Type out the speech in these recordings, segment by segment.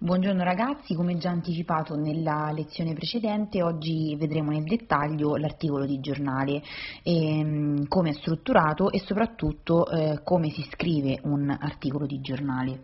Buongiorno ragazzi, come già anticipato nella lezione precedente, oggi vedremo nel dettaglio l'articolo di giornale, come è strutturato e soprattutto come si scrive un articolo di giornale.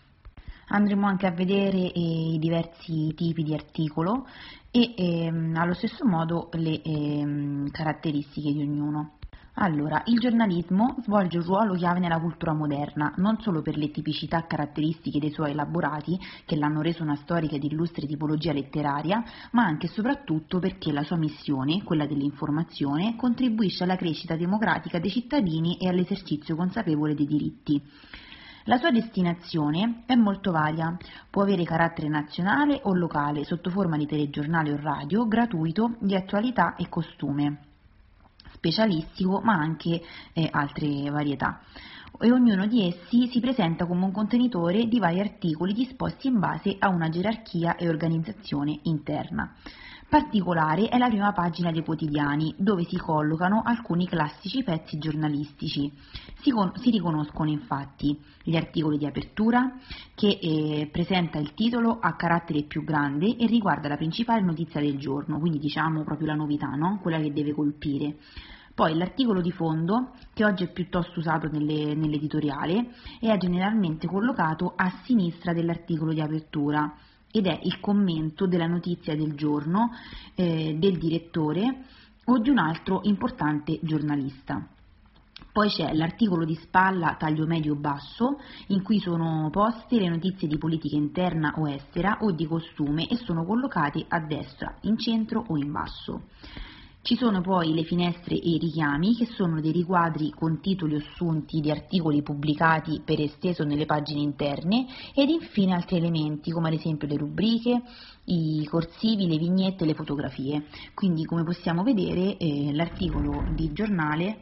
Andremo anche a vedere i diversi tipi di articolo e allo stesso modo le caratteristiche di ognuno. Allora, il giornalismo svolge un ruolo chiave nella cultura moderna, non solo per le tipicità caratteristiche dei suoi elaborati, che l'hanno reso una storica ed illustre tipologia letteraria, ma anche e soprattutto perché la sua missione, quella dell'informazione, contribuisce alla crescita democratica dei cittadini e all'esercizio consapevole dei diritti. La sua destinazione è molto varia, può avere carattere nazionale o locale, sotto forma di telegiornale o radio, gratuito, di attualità e costume, specialistico, ma anche altre varietà. E ognuno di essi si presenta come un contenitore di vari articoli disposti in base a una gerarchia e organizzazione interna. Particolare è la prima pagina dei quotidiani, dove si collocano alcuni classici pezzi giornalistici. Si riconoscono infatti gli articoli di apertura, che presenta il titolo a carattere più grande e riguarda la principale notizia del giorno, quindi diciamo proprio la novità, no? Quella che deve colpire. Poi l'articolo di fondo, che oggi è piuttosto usato nell'editoriale, è generalmente collocato a sinistra dell'articolo di apertura ed è il commento della notizia del giorno, del direttore o di un altro importante giornalista. Poi c'è l'articolo di spalla taglio medio-basso, in cui sono poste le notizie di politica interna o estera o di costume e sono collocate a destra, in centro o in basso. Ci sono poi le finestre e i richiami, che sono dei riquadri con titoli o assunti di articoli pubblicati per esteso nelle pagine interne, ed infine altri elementi come ad esempio le rubriche, i corsivi, le vignette e le fotografie. Quindi, come possiamo vedere, l'articolo di giornale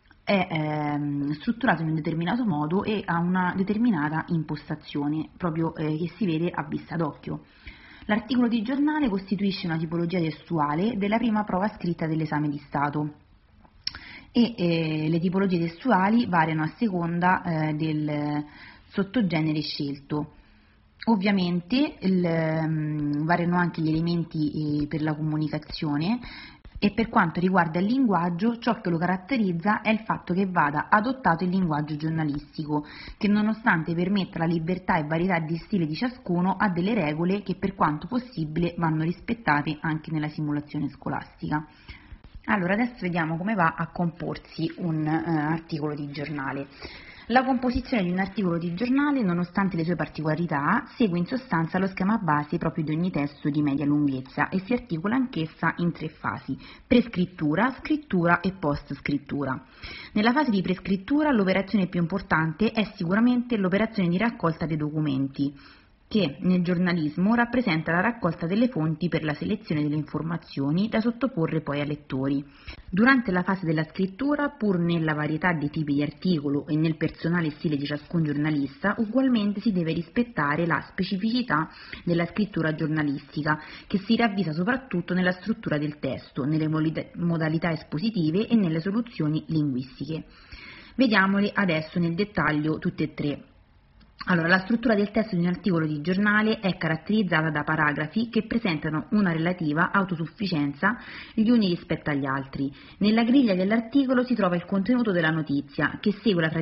è strutturato in un determinato modo e ha una determinata impostazione, proprio che si vede a vista d'occhio. L'articolo di giornale costituisce una tipologia testuale della prima prova scritta dell'esame di Stato e le tipologie testuali variano a seconda del sottogenere scelto. Ovviamente variano anche gli elementi per la comunicazione. E per quanto riguarda il linguaggio, ciò che lo caratterizza è il fatto che vada adottato il linguaggio giornalistico, che nonostante permetta la libertà e varietà di stile di ciascuno, ha delle regole che per quanto possibile vanno rispettate anche nella simulazione scolastica. Allora, adesso vediamo come va a comporsi un articolo di giornale. La composizione di un articolo di giornale, nonostante le sue particolarità, segue in sostanza lo schema base proprio di ogni testo di media lunghezza e si articola anch'essa in 3 fasi: prescrittura, scrittura e post-scrittura. Nella fase di prescrittura l'operazione più importante è sicuramente l'operazione di raccolta dei documenti, che nel giornalismo rappresenta la raccolta delle fonti per la selezione delle informazioni da sottoporre poi ai lettori. Durante la fase della scrittura, pur nella varietà dei tipi di articolo e nel personale stile di ciascun giornalista, ugualmente si deve rispettare la specificità della scrittura giornalistica, che si ravvisa soprattutto nella struttura del testo, nelle modalità espositive e nelle soluzioni linguistiche. Vediamole adesso nel dettaglio tutte e 3. Allora, la struttura del testo di un articolo di giornale è caratterizzata da paragrafi che presentano una relativa autosufficienza gli uni rispetto agli altri. Nella griglia dell'articolo si trova il contenuto della notizia, che segue la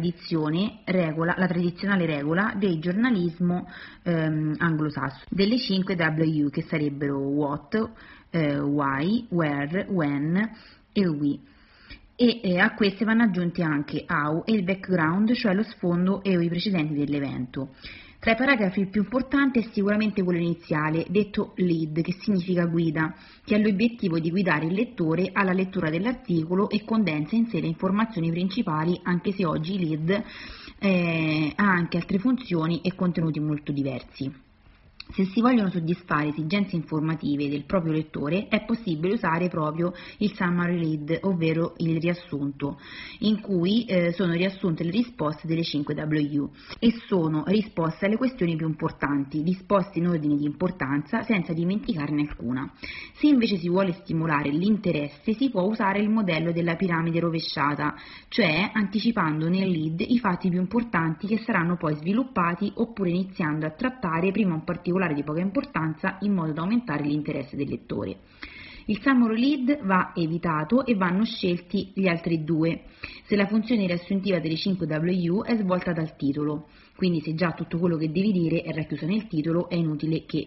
tradizionale regola del giornalismo anglosassone, delle 5 W, che sarebbero what, why, where, when e we. E a queste vanno aggiunti anche how e il background, cioè lo sfondo e i precedenti dell'evento. Tra i paragrafi più importanti è sicuramente quello iniziale, detto lead, che significa guida, che ha l'obiettivo di guidare il lettore alla lettura dell'articolo e condensa in sé le informazioni principali, anche se oggi lead ha anche altre funzioni e contenuti molto diversi. Se si vogliono soddisfare esigenze informative del proprio lettore, è possibile usare proprio il summary lead, ovvero il riassunto, in cui sono riassunte le risposte delle 5 W e sono risposte alle questioni più importanti, disposte in ordine di importanza senza dimenticarne alcuna. Se invece si vuole stimolare l'interesse, si può usare il modello della piramide rovesciata, cioè anticipando nel lead i fatti più importanti che saranno poi sviluppati, oppure iniziando a trattare prima un particolare particolare di poca importanza in modo da aumentare l'interesse del lettore. Il summary lead va evitato e vanno scelti gli altri due, se la funzione riassuntiva delle 5 W è svolta dal titolo, quindi se già tutto quello che devi dire è racchiuso nel titolo è inutile che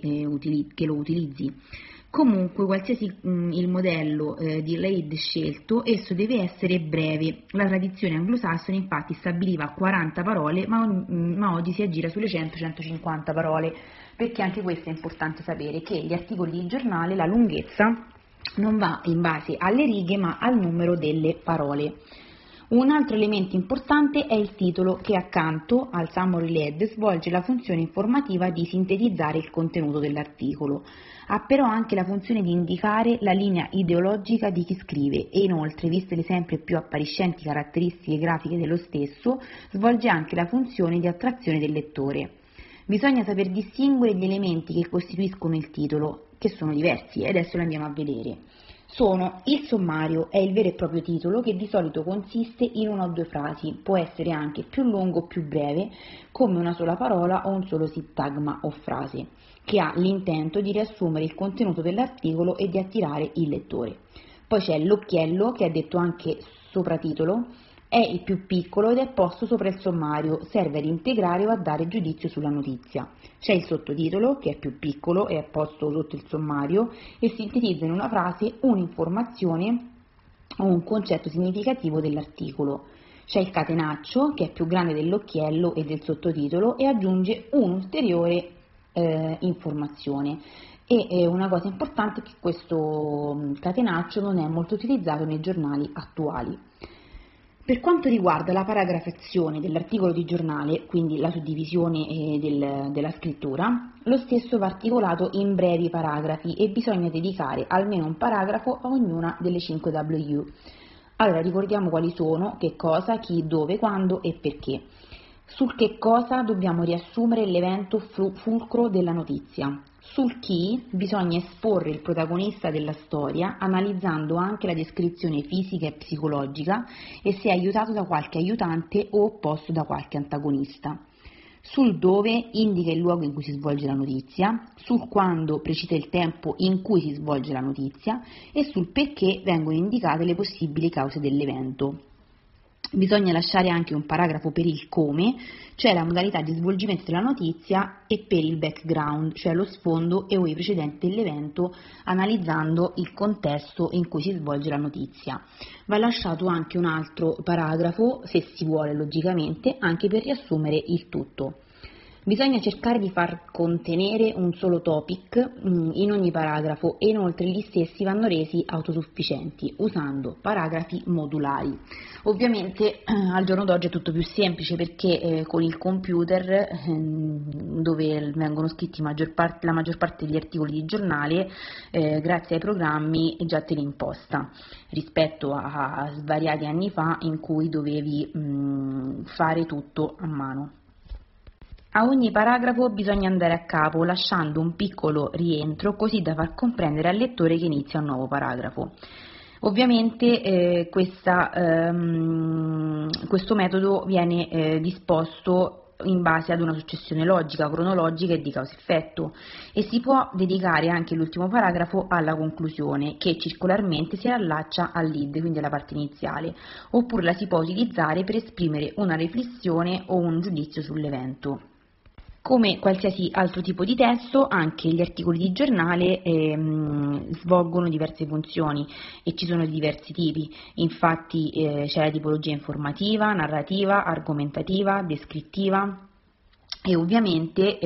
lo utilizzi. Comunque, qualsiasi il modello di lead scelto, esso deve essere breve. La tradizione anglosassone infatti stabiliva 40 parole, ma oggi si aggira sulle 100-150 parole, perché anche questo è importante sapere, che gli articoli di giornale, la lunghezza non va in base alle righe ma al numero delle parole. Un altro elemento importante è il titolo, che accanto al summary lead svolge la funzione informativa di sintetizzare il contenuto dell'articolo. Ha però anche la funzione di indicare la linea ideologica di chi scrive e inoltre, viste le sempre più appariscenti caratteristiche grafiche dello stesso, svolge anche la funzione di attrazione del lettore. Bisogna saper distinguere gli elementi che costituiscono il titolo, che sono diversi e adesso li andiamo a vedere. Sono il sommario, è il vero e proprio titolo che di solito consiste in una o due frasi, può essere anche più lungo o più breve, come una sola parola o un solo sintagma o frase, che ha l'intento di riassumere il contenuto dell'articolo e di attirare il lettore. Poi c'è l'occhiello, che è detto anche sopratitolo, è il più piccolo ed è posto sopra il sommario, serve ad integrare o a dare giudizio sulla notizia. C'è il sottotitolo, che è più piccolo e è posto sotto il sommario e sintetizza in una frase un'informazione o un concetto significativo dell'articolo. C'è il catenaccio, che è più grande dell'occhiello e del sottotitolo e aggiunge un'ulteriore informazione. E una cosa importante è che questo catenaccio non è molto utilizzato nei giornali attuali. Per quanto riguarda la paragrafazione dell'articolo di giornale, quindi la suddivisione della scrittura, lo stesso va articolato in brevi paragrafi e bisogna dedicare almeno un paragrafo a ognuna delle 5 W. Allora ricordiamo quali sono, che cosa, chi, dove, quando e perché. Sul che cosa dobbiamo riassumere l'evento fulcro della notizia. Sul chi bisogna esporre il protagonista della storia analizzando anche la descrizione fisica e psicologica e se è aiutato da qualche aiutante o opposto da qualche antagonista. Sul dove indica il luogo in cui si svolge la notizia, sul quando precisa il tempo in cui si svolge la notizia e sul perché vengono indicate le possibili cause dell'evento. Bisogna lasciare anche un paragrafo per il come, cioè la modalità di svolgimento della notizia, e per il background, cioè lo sfondo e o i precedenti dell'evento, analizzando il contesto in cui si svolge la notizia. Va lasciato anche un altro paragrafo, se si vuole logicamente, anche per riassumere il tutto. Bisogna cercare di far contenere un solo topic in ogni paragrafo e inoltre gli stessi vanno resi autosufficienti usando paragrafi modulari. Ovviamente al giorno d'oggi è tutto più semplice perché con il computer dove vengono scritti la maggior parte degli articoli di giornale grazie ai programmi è già teleimposta rispetto a svariati anni fa in cui dovevi fare tutto a mano. A ogni paragrafo bisogna andare a capo lasciando un piccolo rientro così da far comprendere al lettore che inizia un nuovo paragrafo. Ovviamente questo metodo viene disposto in base ad una successione logica, cronologica e di causa-effetto e si può dedicare anche l'ultimo paragrafo alla conclusione che circolarmente si allaccia al lead, quindi alla parte iniziale, oppure la si può utilizzare per esprimere una riflessione o un giudizio sull'evento. Come qualsiasi altro tipo di testo, anche gli articoli di giornale svolgono diverse funzioni e ci sono di diversi tipi. Infatti c'è la tipologia informativa, narrativa, argomentativa, descrittiva e ovviamente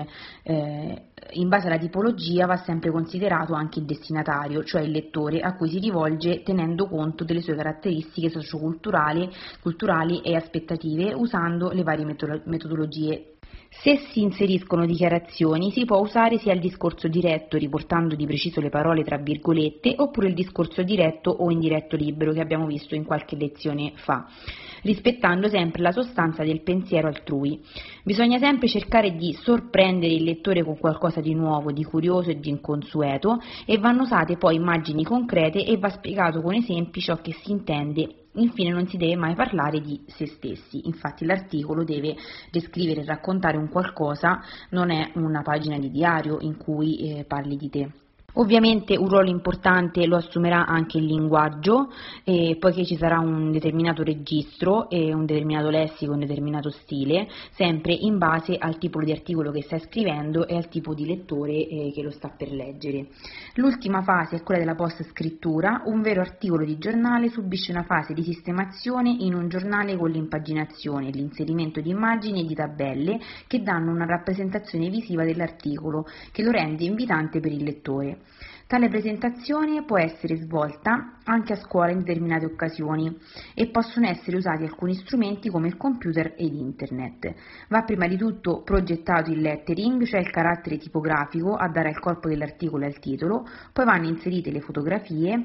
in base alla tipologia va sempre considerato anche il destinatario, cioè il lettore a cui si rivolge tenendo conto delle sue caratteristiche socioculturali e aspettative usando le varie metodologie. Se si inseriscono dichiarazioni si può usare sia il discorso diretto riportando di preciso le parole tra virgolette oppure il discorso diretto o indiretto libero che abbiamo visto in qualche lezione fa, rispettando sempre la sostanza del pensiero altrui. Bisogna sempre cercare di sorprendere il lettore con qualcosa di nuovo, di curioso e di inconsueto e vanno usate poi immagini concrete e va spiegato con esempi ciò che si intende Infine non si deve mai parlare di se stessi, infatti l'articolo deve descrivere e raccontare un qualcosa, non è una pagina di diario in cui parli di te. Ovviamente un ruolo importante lo assumerà anche il linguaggio, poiché ci sarà un determinato registro, un determinato lessico, un determinato stile, sempre in base al tipo di articolo che stai scrivendo e al tipo di lettore che lo sta per leggere. L'ultima fase è quella della post-scrittura. Un vero articolo di giornale subisce una fase di sistemazione in un giornale con l'impaginazione, l'inserimento di immagini e di tabelle che danno una rappresentazione visiva dell'articolo che lo rende invitante per il lettore. Tale presentazione può essere svolta anche a scuola in determinate occasioni e possono essere usati alcuni strumenti come il computer ed internet. Va prima di tutto progettato il lettering, cioè il carattere tipografico a dare al corpo dell'articolo e al titolo, poi vanno inserite le fotografie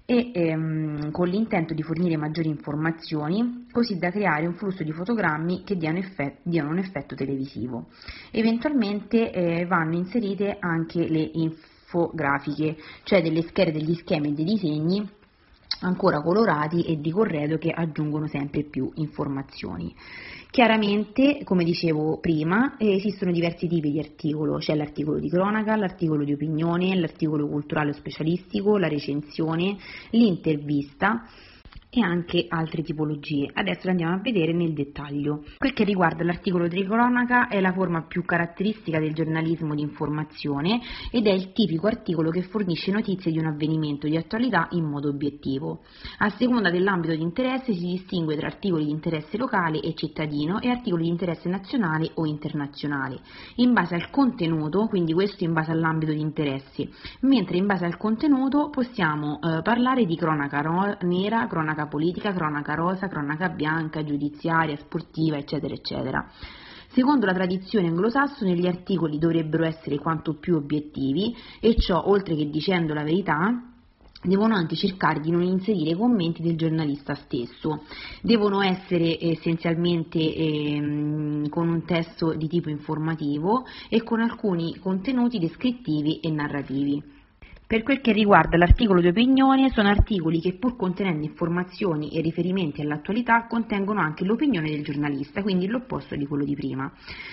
e con l'intento di fornire maggiori informazioni, così da creare un flusso di fotogrammi che diano un effetto televisivo. Eventualmente vanno inserite anche le infografiche, cioè delle schede degli schemi e dei disegni ancora colorati e di corredo che aggiungono sempre più informazioni. Chiaramente, come dicevo prima, esistono diversi tipi di articolo, c'è l'articolo di cronaca, l'articolo di opinione, l'articolo culturale o specialistico, la recensione, l'intervista e anche altre tipologie. Adesso andiamo a vedere nel dettaglio. Quel che riguarda l'articolo di cronaca è la forma più caratteristica del giornalismo di informazione ed è il tipico articolo che fornisce notizie di un avvenimento di attualità in modo obiettivo. A seconda dell'ambito di interesse si distingue tra articoli di interesse locale e cittadino e articoli di interesse nazionale o internazionale, in base al contenuto, quindi questo in base all'ambito di interesse, mentre in base al contenuto possiamo parlare di cronaca nera, cronaca politica, cronaca rosa, cronaca bianca, giudiziaria, sportiva, eccetera, eccetera. Secondo la tradizione anglosassone gli articoli dovrebbero essere quanto più obiettivi e ciò, oltre che dicendo la verità, devono anche cercare di non inserire commenti del giornalista stesso, devono essere essenzialmente con un testo di tipo informativo e con alcuni contenuti descrittivi e narrativi. Per quel che riguarda l'articolo di opinione, sono articoli che pur contenendo informazioni e riferimenti all'attualità contengono anche l'opinione del giornalista, quindi l'opposto di quello di prima.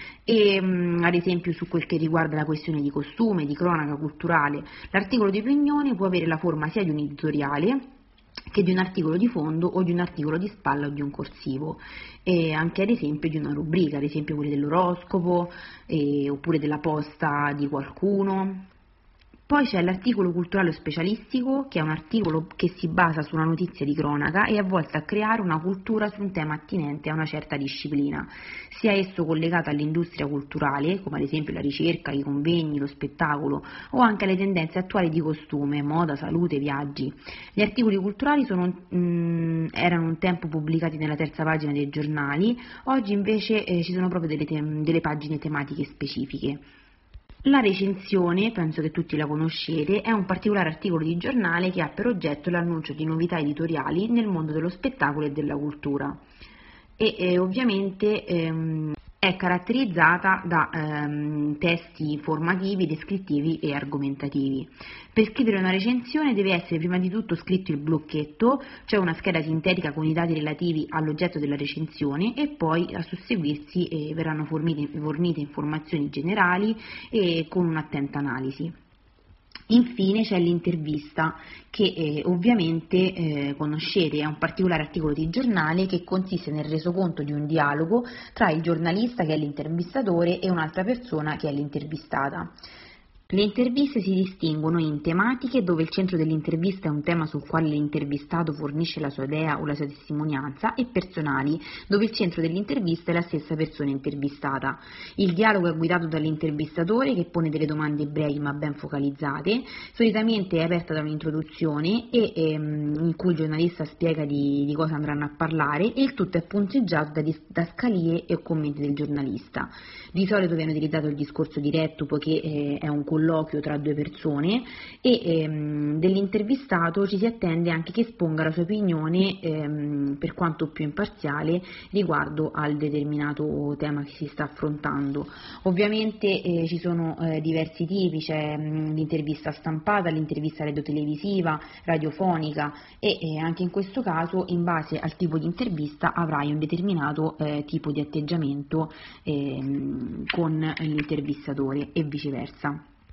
Ad esempio su quel che riguarda la questione di costume, di cronaca culturale, l'articolo di opinione può avere la forma sia di un editoriale che di un articolo di fondo o di un articolo di spalla o di un corsivo, e anche ad esempio di una rubrica, ad esempio quelli dell'oroscopo oppure della posta di qualcuno. Poi c'è l'articolo culturale o specialistico, che è un articolo che si basa su una notizia di cronaca e è volto a creare una cultura su un tema attinente a una certa disciplina, sia esso collegato all'industria culturale, come ad esempio la ricerca, i convegni, lo spettacolo, o anche alle tendenze attuali di costume, moda, salute, viaggi. Gli articoli culturali erano un tempo pubblicati nella terza pagina dei giornali, oggi invece ci sono proprio delle pagine tematiche specifiche. La recensione, penso che tutti la conoscete, è un particolare articolo di giornale che ha per oggetto l'annuncio di novità editoriali nel mondo dello spettacolo e della cultura e ovviamente è caratterizzata da testi informativi, descrittivi e argomentativi. Per scrivere una recensione deve essere prima di tutto scritto il blocchetto, cioè una scheda sintetica con i dati relativi all'oggetto della recensione, e poi a susseguirsi verranno fornite informazioni generali e con un'attenta analisi. Infine c'è l'intervista, che ovviamente conoscete, è un particolare articolo di giornale che consiste nel resoconto di un dialogo tra il giornalista, che è l'intervistatore, e un'altra persona, che è l'intervistata. Le interviste si distinguono in tematiche, dove il centro dell'intervista è un tema sul quale l'intervistato fornisce la sua idea o la sua testimonianza, e personali, dove il centro dell'intervista è la stessa persona intervistata. Il dialogo è guidato dall'intervistatore, che pone delle domande brevi ma ben focalizzate, solitamente è aperta da un'introduzione in cui il giornalista spiega di cosa andranno a parlare, e il tutto è punteggiato da didascalie e commenti del giornalista. Di solito viene utilizzato il discorso diretto, poiché è un colore colloquio tra due persone e dell'intervistato ci si attende anche che esponga la sua opinione, per quanto più imparziale, riguardo al determinato tema che si sta affrontando. Ovviamente ci sono diversi tipi, c'è l'intervista stampata, l'intervista radiotelevisiva, radiofonica e anche in questo caso, in base al tipo di intervista, avrai un determinato tipo di atteggiamento con l'intervistatore e viceversa.